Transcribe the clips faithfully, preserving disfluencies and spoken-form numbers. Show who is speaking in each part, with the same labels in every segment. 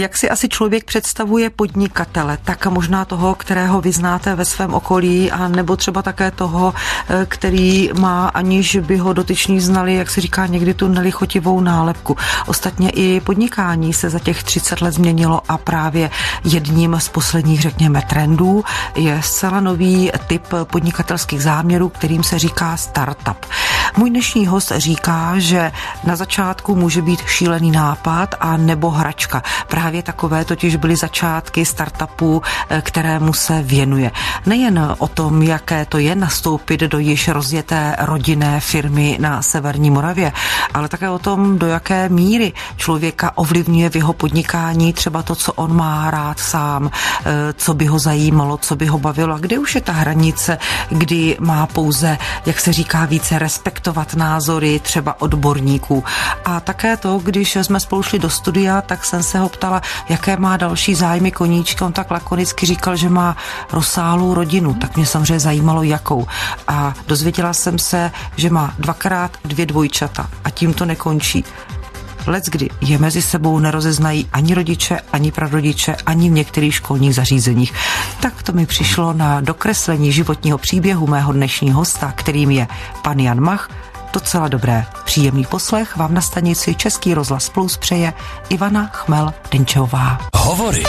Speaker 1: Jak si asi člověk představuje podnikatele, tak možná toho, kterého vy znáte ve svém okolí, a nebo třeba také toho, který má, aniž by ho dotyční znali, jak se říká někdy, tu nelichotivou nálepku. Ostatně i podnikání se za těch třicet let změnilo a právě jedním z posledních, řekněme, trendů je zcela nový typ podnikatelských záměrů, kterým se říká startup. Můj dnešní host říká, že na začátku může být šílený nápad a nebo hračka. Právě takové totiž byly začátky startupů, kterému se věnuje. Nejen o tom, jaké to je nastoupit do již rozjeté rodinné firmy na severní Moravě, ale také o tom, do jaké míry člověka ovlivňuje v jeho podnikání třeba to, co on má rád sám, co by ho zajímalo, co by ho bavilo a kde už je ta hranice, kdy má pouze, jak se říká, více respektovat názory třeba odborníků. A také to, když jsme spolu šli do studia, tak jsem se ho ptala, jaké má další zájmy koníčky. On tak lakonicky říkal, že má rozsáhlou rodinu, tak mě samozřejmě zajímalo, jakou. A dozvěděla jsem se, že má dvakrát dvě dvojčata a tím to nekončí. Leckdy je mezi sebou nerozeznají ani rodiče, ani prarodiče, ani v některých školních zařízeních. Tak to mi přišlo na dokreslení životního příběhu mého dnešního hosta, kterým je pan Jan Mach. Docela dobré. Příjemný poslech vám na stanici Český rozhlas Plus přeje Ivana Chmel-Denčová.
Speaker 2: Hovory.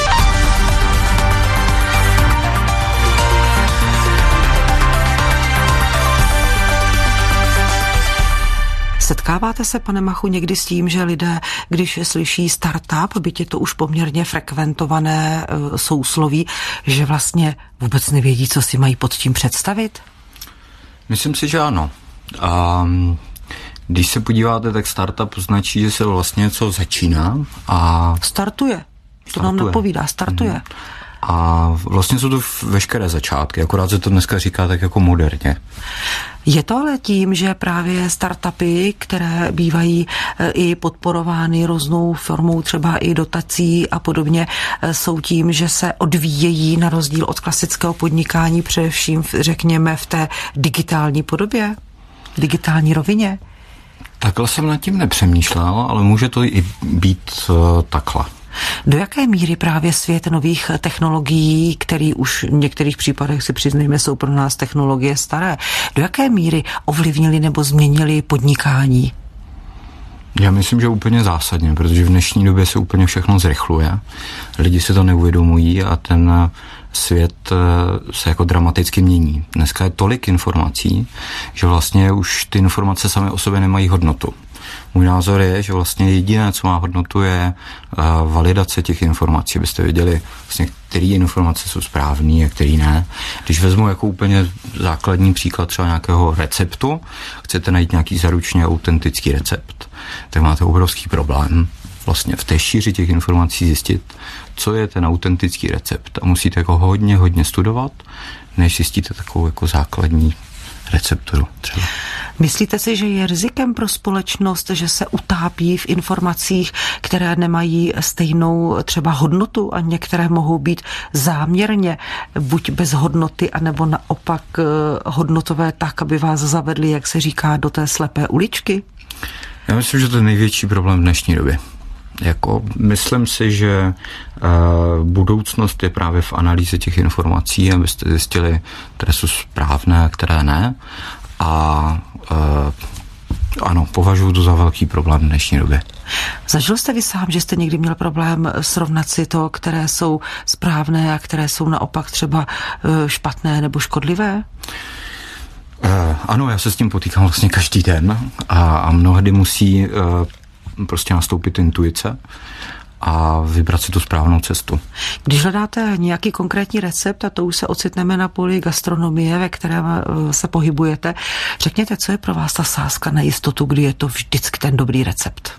Speaker 1: Setkáváte se, pane Machu, někdy s tím, že lidé, když slyší startup, byť je to už poměrně frekventované e, sousloví, že vlastně vůbec nevědí, co si mají pod tím představit?
Speaker 3: Myslím si, že ano. A když se podíváte, tak startup značí, že se vlastně něco začíná a...
Speaker 1: Startuje. To
Speaker 3: startuje.
Speaker 1: nám napovídá. Startuje. Hmm.
Speaker 3: A vlastně jsou to veškeré začátky, akorát se to dneska říká tak jako moderně.
Speaker 1: Je to ale tím, že právě startupy, které bývají i podporovány různou formou třeba i dotací a podobně, jsou tím, že se odvíjejí na rozdíl od klasického podnikání, především řekněme v té digitální podobě, digitální rovině?
Speaker 3: Takhle jsem nad tím nepřemýšlel, ale může to i být uh, takhle.
Speaker 1: Do jaké míry právě svět nových technologií, který už v některých případech si přiznejme, jsou pro nás technologie staré, do jaké míry ovlivnili nebo změnili podnikání?
Speaker 3: Já myslím, že úplně zásadně, protože v dnešní době se úplně všechno zrychluje. Lidi si to neuvědomují a ten svět se jako dramaticky mění. Dneska je tolik informací, že vlastně už ty informace samy o sobě nemají hodnotu. Můj názor je, že vlastně jediné, co má hodnotu, je uh, validace těch informací, abyste věděli, vlastně, které informace jsou správné a které ne. Když vezmu jako úplně základní příklad třeba nějakého receptu, chcete najít nějaký zaručně autentický recept, tak máte obrovský problém vlastně v té šíři těch informací zjistit, co je ten autentický recept. A musíte jako hodně, hodně studovat, než zjistíte takovou jako základní recepturu třeba.
Speaker 1: Myslíte si, že je rizikem pro společnost, že se utápí v informacích, které nemají stejnou třeba hodnotu a některé mohou být záměrně buď bez hodnoty, anebo naopak hodnotové tak, aby vás zavedli, jak se říká, do té slepé uličky?
Speaker 3: Já myslím, že to je největší problém v dnešní době. Jako, myslím si, že uh, budoucnost je právě v analýze těch informací, abyste zjistili, které jsou správné a které ne. A uh, ano, považuji to za velký problém v dnešní době.
Speaker 1: Zažil jste vy sám, že jste někdy měl problém srovnat si to, které jsou správné a které jsou naopak třeba uh, špatné nebo škodlivé?
Speaker 3: Uh, ano, já se s tím potýkám vlastně každý den a, a mnohdy musí uh, prostě nastoupit intuice a vybrat si tu správnou cestu.
Speaker 1: Když hledáte nějaký konkrétní recept, a to už se ocitneme na poli gastronomie, ve kterém se pohybujete, řekněte, co je pro vás ta sázka na jistotu, kdy je to vždycky ten dobrý recept?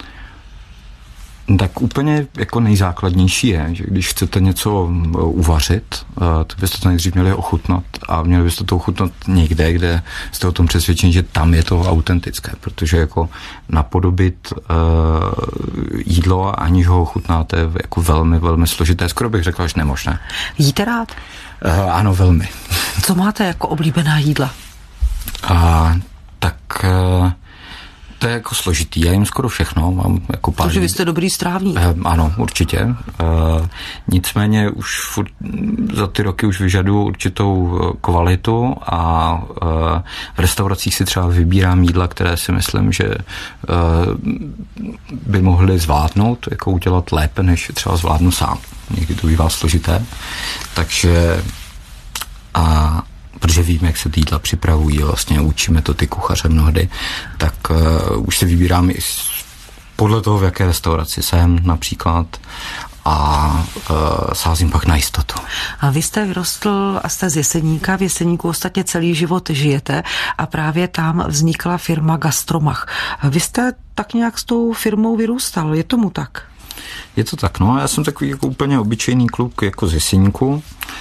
Speaker 3: Tak úplně jako nejzákladnější je, že když chcete něco uvařit, tak byste to nejdřív měli ochutnat a měli byste to ochutnat někde, kde jste o tom přesvědčeni, že tam je to autentické, protože jako napodobit uh, jídlo, aniž ho ochutnáte, je jako velmi, velmi složité, skoro bych řekl, až nemožné.
Speaker 1: Jíte rád?
Speaker 3: Uh, ano, velmi.
Speaker 1: Co máte jako oblíbená jídla?
Speaker 3: Uh, tak... Uh, To je jako složitý, já jim skoro všechno, mám jako pár...
Speaker 1: Takže vy jste dobrý strávník.
Speaker 3: Eh, ano, určitě. Eh, nicméně už furt, za ty roky už vyžaduju určitou kvalitu a eh, v restauracích si třeba vybírám jídla, které si myslím, že eh, by mohly zvládnout, jako udělat lépe, než třeba zvládnu sám. Někdy to bývá složité. Takže a protože víme, jak se ty jídla připravují, vlastně učíme to ty kuchaře mnohdy, tak uh, už si vybírám i podle toho, v jaké restauraci jsem například a uh, sázím pak na jistotu.
Speaker 1: A vy jste vyrostl a jste z Jeseníka, v Jeseníku ostatně celý život žijete a právě tam vznikla firma Gastromach. Vy jste tak nějak s tou firmou vyrůstal, je tomu tak?
Speaker 3: Je to tak, no. Já jsem takový jako úplně obyčejný kluk jako z Jeseníku,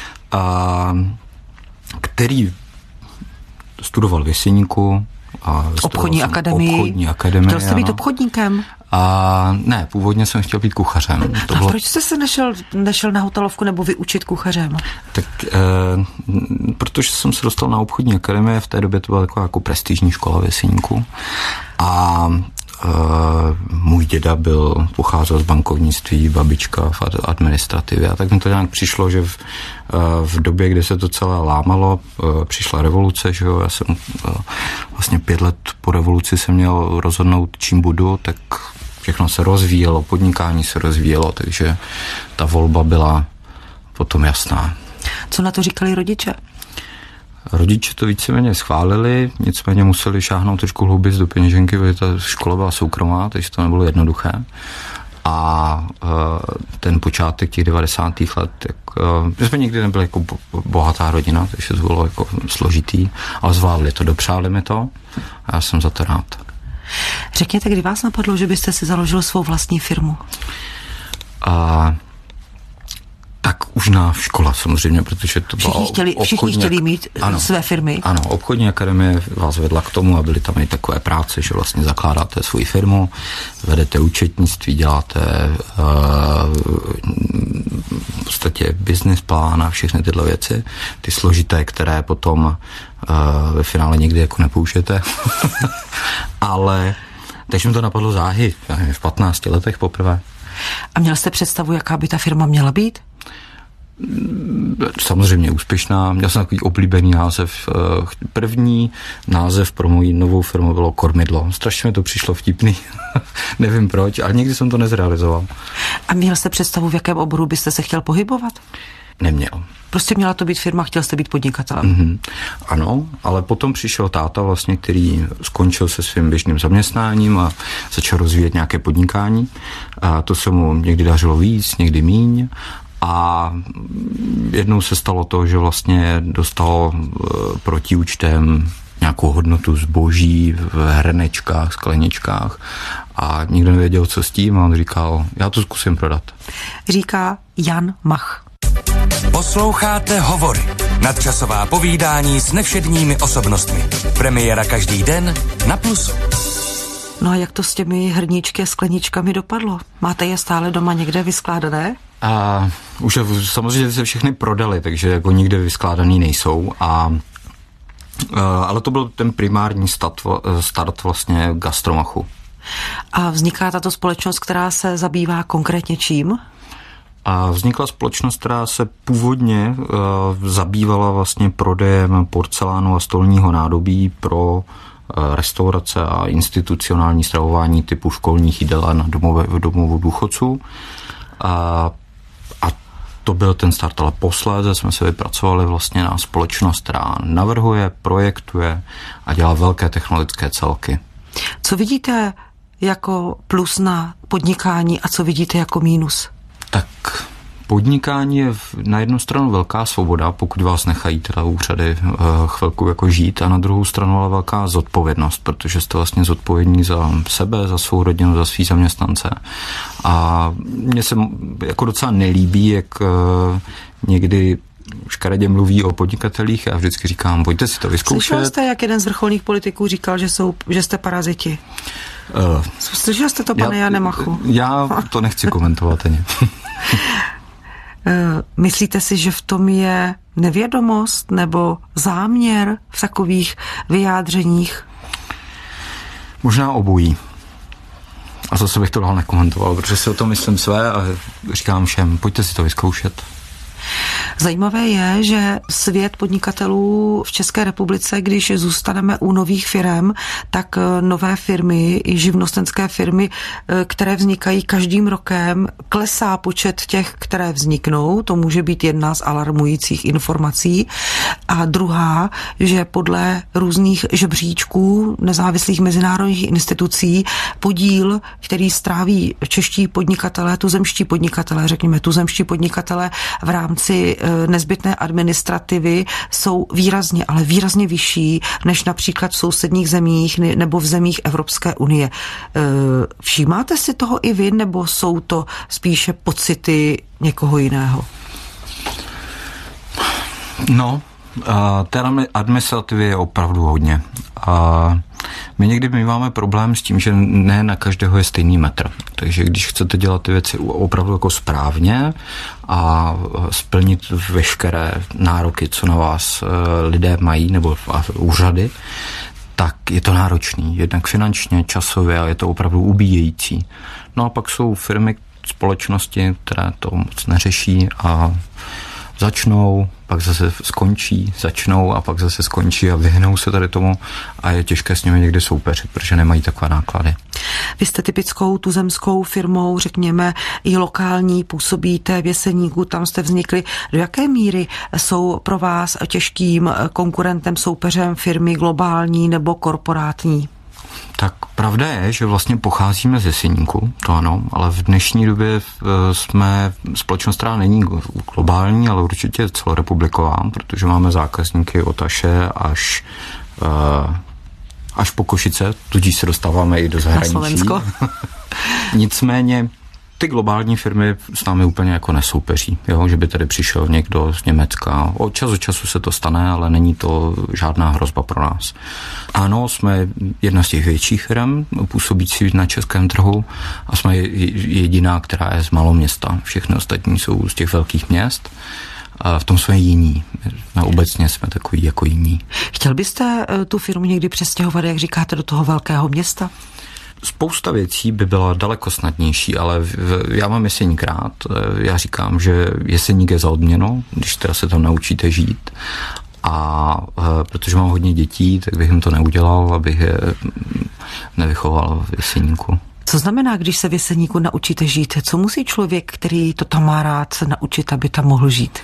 Speaker 3: a který studoval v Jeseníku. A
Speaker 1: obchodní akademii.
Speaker 3: Obchodní akademii.
Speaker 1: Chtěl jste být obchodníkem?
Speaker 3: A ne, původně jsem chtěl být kuchařem. To
Speaker 1: a
Speaker 3: bylo...
Speaker 1: proč jste se nešel, nešel na hotelovku nebo vyučit kuchařem?
Speaker 3: Tak eh, protože jsem se dostal na obchodní akademii, v té době to byla taková jako prestižní škola v Jeseníku. A Uh, můj děda byl, pocházel z bankovnictví, babička v administrativě a tak mi to nějak přišlo, že v, uh, v době, kdy se to celé lámalo, uh, přišla revoluce, že jo, já jsem uh, vlastně pět let po revoluci jsem měl rozhodnout, čím budu, tak všechno se rozvíjelo, podnikání se rozvíjelo, takže ta volba byla potom jasná.
Speaker 1: Co na to říkali rodiče?
Speaker 3: Rodiče to víceméně schválili, nicméně museli šáhnout trošku hlouběji do peněženky, protože ta škola byla soukromá, takže to nebylo jednoduché. A uh, ten počátek těch devadesátých let, tak, uh, my jsme nikdy nebyli jako bohatá rodina, takže to bylo jako složitý, ale zvládli to, dopřáli mi to a já jsem za to rád.
Speaker 1: Řekněte, kdy vás napadlo, že byste si založil svou vlastní firmu?
Speaker 3: A uh, tak už na škola samozřejmě, protože to byla
Speaker 1: všichni chtěli,
Speaker 3: obchodní,
Speaker 1: všichni chtěli mít ano, své firmy.
Speaker 3: Ano, obchodní akademie vás vedla k tomu a byly tam i takové práce, že vlastně zakládáte svoji firmu, vedete účetnictví, děláte uh, v podstatě business plán a všechny tyhle věci, ty složité, které potom uh, ve finále nikdy jako nepoužijete. Ale takže mi to napadlo záhy, v patnácti letech poprvé.
Speaker 1: A měl jste představu, jaká by ta firma měla být?
Speaker 3: Samozřejmě úspěšná. Měl jsem takový oblíbený název. První název pro moji novou firmu bylo Kormidlo. Strašně mi to přišlo vtipný. Nevím proč, ale nikdy jsem to nezrealizoval.
Speaker 1: A měl jste představu, v jakém oboru byste se chtěl pohybovat?
Speaker 3: Neměl.
Speaker 1: Prostě měla to být firma, chtěl jste být podnikatelem.
Speaker 3: Mm-hmm. Ano, ale potom přišel táta vlastně, který skončil se svým běžným zaměstnáním a začal rozvíjet nějaké podnikání. A to se mu někdy dařilo víc, někdy míň. A jednou se stalo to, že vlastně dostal protiúčtem nějakou hodnotu zboží v hrnečkách, skleničkách a nikdo nevěděl, co s tím a on říkal, já to zkusím prodat.
Speaker 1: Říká Jan Mach.
Speaker 2: Posloucháte Hovory, nadčasová povídání s nevšedními osobnostmi. Premiéra každý den na Plusu.
Speaker 1: No a jak to s těmi hrníčky a skleničkami dopadlo? Máte je stále doma někde vyskládané?
Speaker 3: A už samozřejmě se všechny prodali, takže jako nikde vyskládaný nejsou. A, ale to byl ten primární start, start vlastně Gastromachu.
Speaker 1: A vzniká tato společnost, která se zabývá konkrétně čím?
Speaker 3: A vznikla společnost, která se původně uh, zabývala vlastně prodejem porcelánu a stolního nádobí pro uh, restaurace a institucionální stravování typu školních jídel a na domové, domovů důchodců. A, a to byl ten start, ale posléze jsme se vypracovali vlastně na společnost, která navrhuje, projektuje a dělá velké technologické celky.
Speaker 1: Co vidíte jako plus na podnikání a co vidíte jako mínus?
Speaker 3: Tak podnikání je na jednu stranu velká svoboda, pokud vás nechají teda úřady chvilku jako žít, a na druhou stranu ale velká zodpovědnost, protože jste vlastně zodpovědní za sebe, za svou rodinu, za svý zaměstnance. A mně se jako docela nelíbí, jak někdy škaredě mluví o podnikatelích. Já vždycky říkám, pojďte si to vyzkoušet.
Speaker 1: Slyšel jste, jak jeden z vrcholných politiků říkal, že, jsou, že jste paraziti? Uh, Slyšel jste to, pane já, Jane Machu?
Speaker 3: Já to nechci komentovat ani.
Speaker 1: Myslíte si, že v tom je nevědomost nebo záměr v takových vyjádřeních?
Speaker 3: Možná obojí. A zase bych to dál nekomentoval, protože si o tom myslím své a říkám všem, pojďte si to vyzkoušet.
Speaker 1: Zajímavé je, že svět podnikatelů v České republice, když zůstaneme u nových firem, tak nové firmy i živnostenské firmy, které vznikají každým rokem, klesá počet těch, které vzniknou. To může být jedna z alarmujících informací. A druhá, že podle různých žebříčků nezávislých mezinárodních institucí podíl, který stráví čeští podnikatelé, tuzemští podnikatelé, řekněme tuzemští podnikatelé v rámci nezbytné administrativy jsou výrazně, ale výrazně vyšší než například v sousedních zemích nebo v zemích Evropské unie. Všímáte si toho i vy, nebo jsou to spíše pocity někoho jiného?
Speaker 3: No, té administrativy je opravdu hodně. A my někdy máme problém s tím, že ne na každého je stejný metr. Takže když chcete dělat ty věci opravdu jako správně a splnit veškeré nároky, co na vás lidé mají, nebo úřady, tak je to náročný. Jednak finančně, časově a je to opravdu ubíjející. No a pak jsou firmy, společnosti, které to moc neřeší a začnou, pak zase skončí, začnou a pak zase skončí a vyhnou se tady tomu a je těžké s nimi někdy soupeřit, protože nemají takové náklady.
Speaker 1: Vy jste typickou tuzemskou firmou, řekněme, i lokální, působíte v Jeseníku, tam jste vznikli. Do jaké míry jsou pro vás těžkým konkurentem, soupeřem firmy globální nebo korporátní?
Speaker 3: Tak pravda je, že vlastně pocházíme z Jeseníku, to ano, ale v dnešní době jsme společnost, která není globální, ale určitě celorepubliková, protože máme zákazníky od Aše až, až po Košice, tudíž se dostáváme i do zahraničí. Na Slovensko. Nicméně ty globální firmy s námi úplně jako nesoupeří, jo? Že by tady přišel někdo z Německa. Od času času se to stane, ale není to žádná hrozba pro nás. Ano, jsme jedna z těch větších firm, působící na českém trhu a jsme jediná, která je z malého města. Všechny ostatní jsou z těch velkých měst. A v tom jsme jiní. No, obecně jsme takový jako jiní.
Speaker 1: Chtěl byste tu firmu někdy přestěhovat, jak říkáte, do toho velkého města?
Speaker 3: Spousta věcí by byla daleko snadnější, ale já mám Jeseník rád. Já říkám, že Jeseník je za odměnu, když teda se tam naučíte žít. A protože mám hodně dětí, tak bych jim to neudělal, abych je nevychoval v Jeseníku.
Speaker 1: Co znamená, když se v Jeseníku naučíte žít? Co musí člověk, který to tam má rád, se naučit, aby tam mohl žít?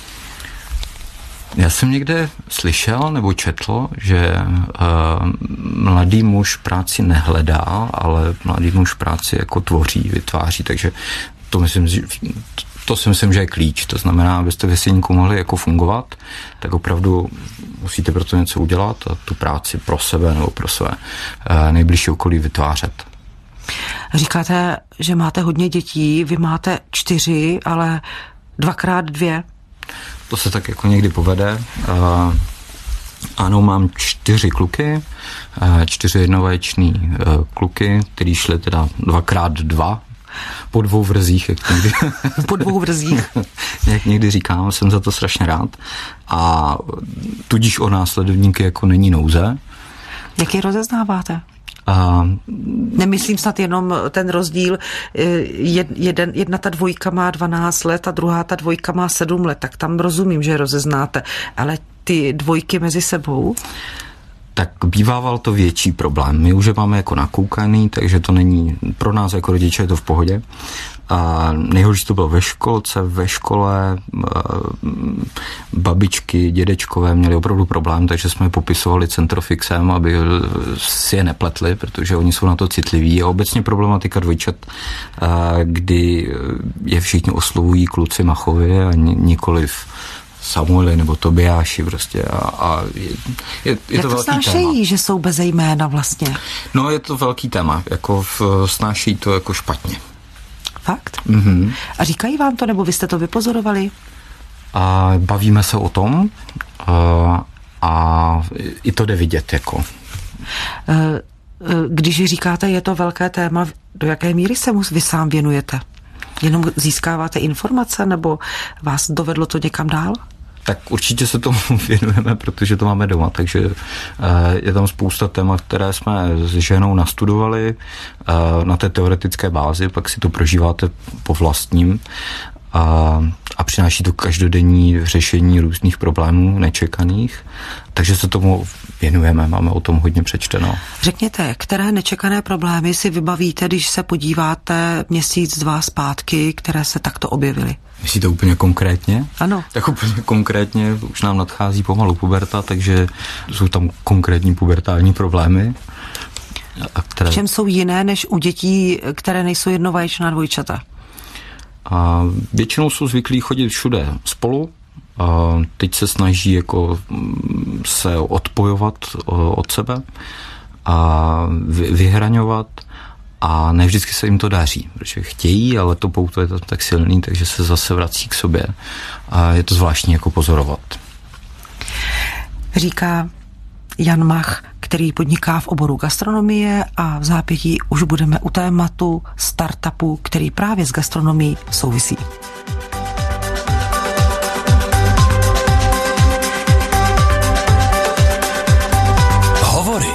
Speaker 3: Já jsem někde slyšel nebo četl, že uh, mladý muž práci nehledá, ale mladý muž práci jako tvoří, vytváří, takže to myslím, to si myslím, že je klíč. To znamená, abyste v Jeseníku mohli jako fungovat, tak opravdu musíte pro to něco udělat a tu práci pro sebe nebo pro své uh, nejbližší okolí vytvářet.
Speaker 1: Říkáte, že máte hodně dětí, vy máte čtyři, ale dvakrát dvě.
Speaker 3: To se tak jako někdy povede. Uh, ano, mám čtyři kluky, uh, čtyři jednovaječný uh, kluky, který šli teda dvakrát dva, po dvou vrzích, jak někdy,
Speaker 1: po dvou vrzích.
Speaker 3: jak někdy říkám, jsem za to strašně rád. A tudíž o následovníky jako není nouze.
Speaker 1: Jak je rozeznáváte?
Speaker 3: Uh,
Speaker 1: Nemyslím snad jenom ten rozdíl, jed, jeden, jedna ta dvojka má dvanáct let a druhá ta dvojka má sedm let, tak tam rozumím, že rozeznáte, ale ty dvojky mezi sebou?
Speaker 3: Tak bývával to větší problém. My už je máme jako nakoukaný, takže to není, pro nás jako rodiče je to v pohodě. A nejhorší to bylo ve školce, ve škole, babičky, dědečkové měli opravdu problém, takže jsme je popisovali centrofixem, aby si je nepletli, protože oni jsou na to citliví. A obecně problematika dvojčat, kdy je všichni oslovují kluci Machovi a nikoliv Samueli nebo Tobiáši prostě a, a je, je, je to, to velký téma.
Speaker 1: Jak to že jsou bez jména vlastně?
Speaker 3: No je to velký téma, jako v, snáší to jako špatně.
Speaker 1: Fakt?
Speaker 3: Mm-hmm.
Speaker 1: A říkají vám to, nebo vy jste to vypozorovali?
Speaker 3: A bavíme se o tom a, a i to jde vidět jako.
Speaker 1: Když říkáte, je to velké téma, do jaké míry se mu vy sám věnujete? Jenom získáváte informace, nebo vás dovedlo to někam dál?
Speaker 3: Tak určitě se tomu věnujeme, protože to máme doma, takže je tam spousta témat, které jsme s ženou nastudovali na té teoretické bázi, pak si to prožíváte po vlastním a, a přináší to každodenní řešení různých problémů nečekaných, takže se tomu věnujeme, máme o tom hodně přečteno.
Speaker 1: Řekněte, které nečekané problémy si vybavíte, když se podíváte měsíc, dva zpátky, které se takto objevily?
Speaker 3: Myslíte úplně konkrétně?
Speaker 1: Ano.
Speaker 3: Tak úplně konkrétně, už nám nadchází pomalu puberta, takže jsou tam konkrétní pubertální problémy. A které...
Speaker 1: V čem jsou jiné než u dětí, které nejsou jednovaječná dvojčata?
Speaker 3: A většinou jsou zvyklí chodit všude spolu. A teď se snaží jako se odpojovat od sebe a vyhraňovat. A ne vždycky se jim to daří, protože chtějí, ale to pouto je tam tak silný, takže se zase vrací k sobě. A je to zvláštní jako pozorovat.
Speaker 1: Říká Jan Mach, který podniká v oboru gastronomie, a v zápětí už budeme u tématu startupu, který právě s gastronomií souvisí.
Speaker 2: Hovory.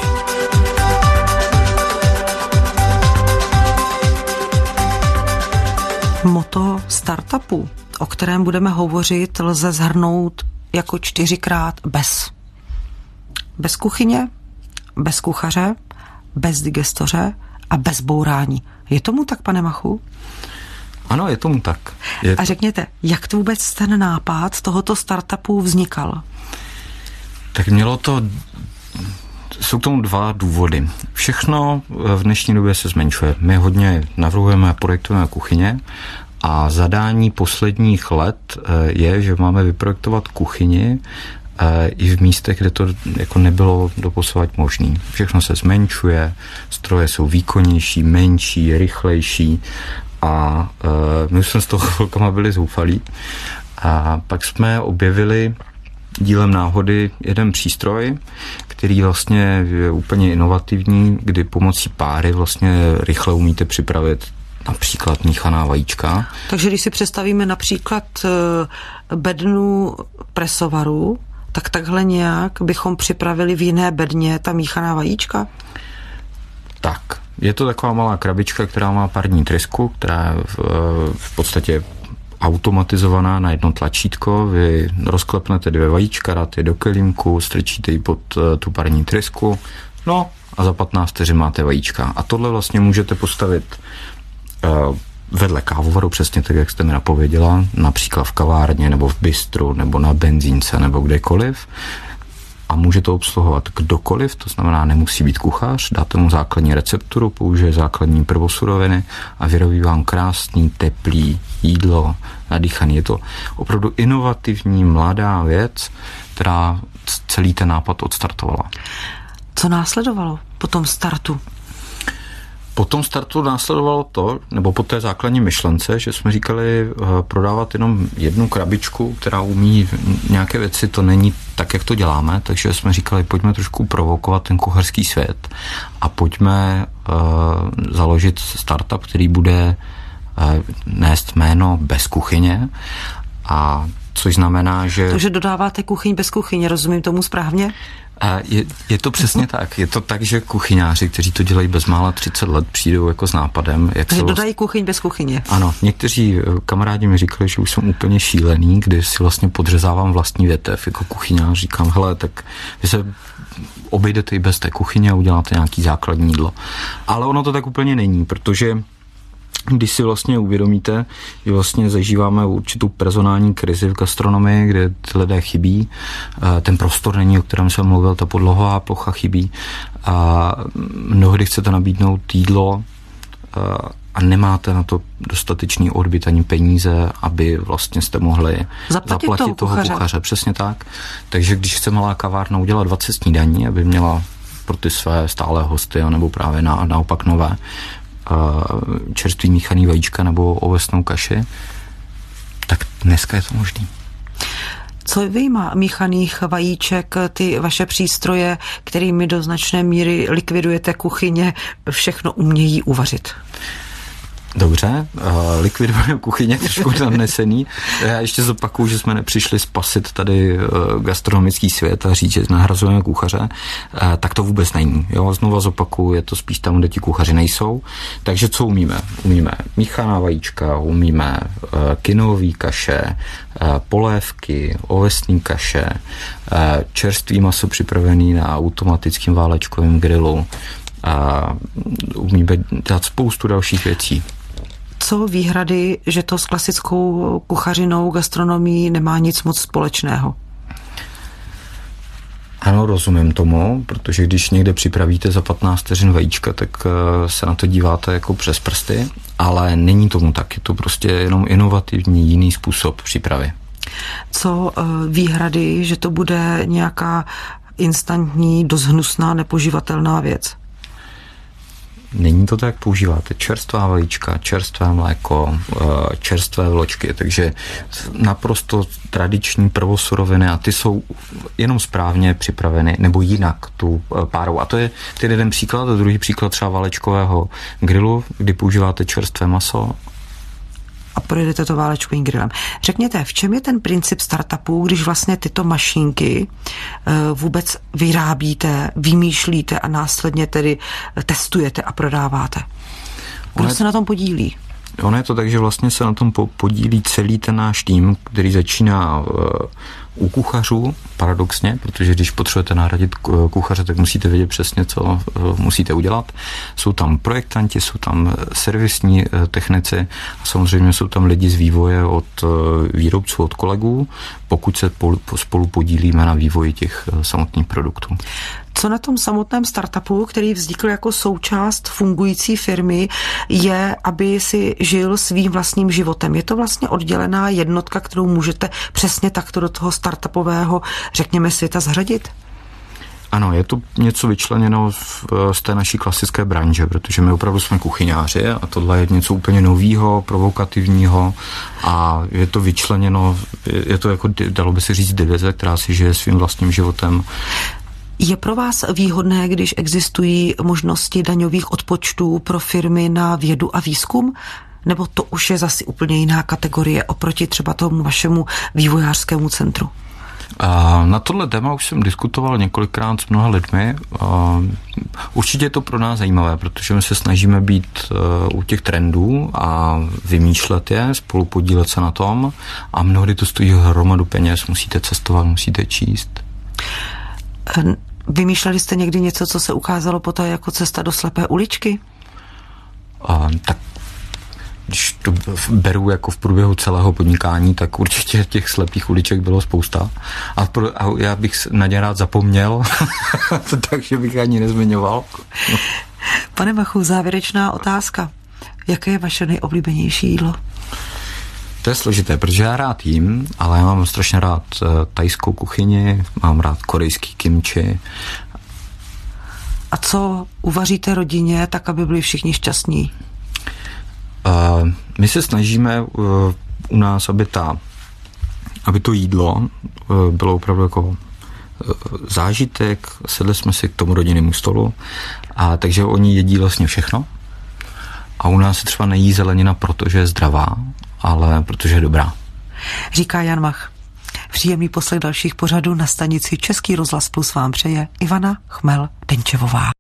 Speaker 1: Moto startupu, o kterém budeme hovořit, lze shrnout jako čtyřikrát bez. Bez kuchyně, bez kuchaře, bez digestoře a bez bourání. Je tomu tak, pane Machu?
Speaker 3: Ano, je tomu tak. Je
Speaker 1: a řekněte, jak to vůbec ten nápad tohoto startupu vznikal?
Speaker 3: Tak mělo to... Jsou k tomu dva důvody. Všechno v dnešní době se zmenšuje. My hodně navrhujeme a projektujeme kuchyně a zadání posledních let je, že máme vyprojektovat kuchyni i v místech, kde to jako nebylo doposovat možný. Všechno se zmenšuje, stroje jsou výkonnější, menší, rychlejší a my už jsme z toho chvilkama byli zoufalí. A pak jsme objevili dílem náhody jeden přístroj, který vlastně je úplně inovativní, kdy pomocí páry vlastně rychle umíte připravit například míchaná vajíčka.
Speaker 1: Takže když si představíme například bednu presovaru, tak takhle nějak bychom připravili v jiné bedně ta míchaná vajíčka?
Speaker 3: Tak. Je to taková malá krabička, která má parní trysku, která je v, v podstatě automatizovaná na jedno tlačítko. Vy rozklepnete dvě vajíčka, dáte je do kelímku, strčíte ji pod tu parní trysku, no a za patnáct vteřin máte vajíčka. A tohle vlastně můžete postavit uh, vedle kávovaru, přesně tak, jak jste mi napověděla, například v kavárně, nebo v bistru, nebo na benzínce, nebo kdekoliv. A může to obsluhovat kdokoliv, to znamená, nemusí být kuchař, dáte mu základní recepturu, použije základní prvosuroviny a vyrobí vám krásný, teplý jídlo, nadýchaný. Je to opravdu inovativní, mladá věc, která celý ten nápad odstartovala.
Speaker 1: Co následovalo po tom startu?
Speaker 3: Po tom startu následovalo to, nebo po té základní myšlence, že jsme říkali prodávat jenom jednu krabičku, která umí nějaké věci, to není tak, jak to děláme, takže jsme říkali, pojďme trošku provokovat ten kuchařský svět a pojďme uh, založit startup, který bude uh, nést jméno Bez kuchyně, a což znamená, že...
Speaker 1: Takže dodáváte kuchyň bez kuchyně, rozumím tomu správně?
Speaker 3: Je, je to přesně tak. Je to tak, že kuchyňáři, kteří to dělají bezmála třicet let, přijdou jako s nápadem. Jak
Speaker 1: Takže
Speaker 3: se
Speaker 1: dodají kuchyň bez kuchyně.
Speaker 3: Ano, někteří kamarádi mi říkali, že už jsem úplně šílený, kdy si vlastně podřezávám vlastní větev jako kuchyňář. Říkám, hele, tak vy se obejdete i bez té kuchyně a uděláte nějaký základní jídlo. Ale ono to tak úplně není, protože když si vlastně uvědomíte, že vlastně zažíváme určitou personální krizi v gastronomii, kde ty lidé chybí, ten prostor není, o kterém jsem mluvil, ta podlahová plocha chybí a mnohdy chcete nabídnout jídlo a nemáte na to dostatečný odbyt ani peníze, aby vlastně jste mohli
Speaker 1: zaplatit,
Speaker 3: zaplatit toho, toho kuchaře. kuchaře. Přesně tak. Takže když chce malá kavárna udělat dvacet snídaní, aby měla pro ty své stále hosty, nebo právě na, naopak nové, čerstvý míchaný vajíčka nebo ovesnou kaši, tak dneska je to možný.
Speaker 1: Co vyjma míchaných vajíček, ty vaše přístroje, kterými do značné míry likvidujete kuchyně, všechno umějí uvařit?
Speaker 3: Dobře, likvidujeme kuchyně, trošku nanesený. Já ještě zopakuju, že jsme nepřišli spasit tady gastronomický svět a říct, že nahrazujeme kuchaře, tak to vůbec není. Jo, znova zopakuju, je to spíš tam, kde ti kuchaři nejsou. Takže co umíme? Umíme míchaná vajíčka, umíme kinový kaše, polévky, ovesný kaše, čerstvý maso připravený na automatickém válečkovém grilu, a umíme dělat spoustu dalších věcí.
Speaker 1: Co výhrady, že to s klasickou kuchařinou, gastronomií nemá nic moc společného?
Speaker 3: Ano, rozumím tomu, protože když někde připravíte za patnáct vteřin vajíčka, tak se na to díváte jako přes prsty, ale není tomu tak, je to prostě jenom inovativní jiný způsob přípravy.
Speaker 1: Co výhrady, že to bude nějaká instantní, dost hnusná, nepoživatelná věc?
Speaker 3: Není to tak, používáte čerstvá vajíčka, čerstvé mléko, čerstvé vločky, takže naprosto tradiční prvosuroviny a ty jsou jenom správně připraveny nebo jinak tu párou. A to je ten jeden příklad, a druhý příklad třeba válečkového grilu, kdy používáte čerstvé maso
Speaker 1: a projedete to válečkovým grillem. Řekněte, v čem je ten princip startupů, když vlastně tyto mašínky vůbec vyrábíte, vymýšlíte a následně tedy testujete a prodáváte? Kdo
Speaker 3: je,
Speaker 1: se na tom podílí?
Speaker 3: Ono je to tak, že vlastně se na tom podílí celý ten náš tým, který začíná u kuchařů, paradoxně, protože když potřebujete nahradit kuchaře, tak musíte vědět přesně, co musíte udělat. Jsou tam projektanti, jsou tam servisní technici a samozřejmě jsou tam lidi z vývoje od výrobců, od kolegů, pokud se spolu podílíme na vývoji těch samotných produktů.
Speaker 1: Co na tom samotném startupu, který vznikl jako součást fungující firmy, je, aby si žil svým vlastním životem? Je to vlastně oddělená jednotka, kterou můžete přesně takto do toho startupového, řekněme, světa zařadit?
Speaker 3: Ano, je to něco vyčleněno v, z té naší klasické branže, protože my opravdu jsme kuchyňáři a tohle je něco úplně novýho, provokativního a je to vyčleněno, je to jako, dalo by se říct, divize, která si žije svým vlastním životem.
Speaker 1: Je pro vás výhodné, když existují možnosti daňových odpočtů pro firmy na vědu a výzkum? Nebo to už je zase úplně jiná kategorie oproti třeba tomu vašemu vývojářskému centru?
Speaker 3: A na tohle téma už jsem diskutoval několikrát s mnoha lidmi. A určitě je to pro nás zajímavé, protože my se snažíme být u těch trendů a vymýšlet je, spolu podílet se na tom a mnohdy to stojí hromadu peněz, musíte cestovat, musíte číst.
Speaker 1: Vymýšleli jste někdy něco, co se ukázalo poté jako cesta do slepé uličky?
Speaker 3: A, tak když to beru jako v průběhu celého podnikání, tak určitě těch slepých uliček bylo spousta. A, pro, a já bych na ně rád zapomněl, takže bych ani nezmiňoval.
Speaker 1: Pane Machu, závěrečná otázka. Jaké je vaše nejoblíbenější jídlo?
Speaker 3: To je složité, protože já rád jím, ale já mám strašně rád thajskou kuchyni, mám rád korejský kimchi.
Speaker 1: A co uvaříte rodině, tak aby byli všichni šťastní?
Speaker 3: Uh, my se snažíme uh, u nás, aby, ta, aby to jídlo uh, bylo opravdu jako uh, zážitek, sedli jsme si k tomu rodinnému stolu, a takže oni jedí vlastně všechno. A u nás se třeba nejí zelenina, protože je zdravá, ale protože je dobrá.
Speaker 1: Říká Jan Mach. Příjemný poslech dalších pořadů na stanici Český rozhlas Plus vám přeje Ivana Chmel-Denčevová.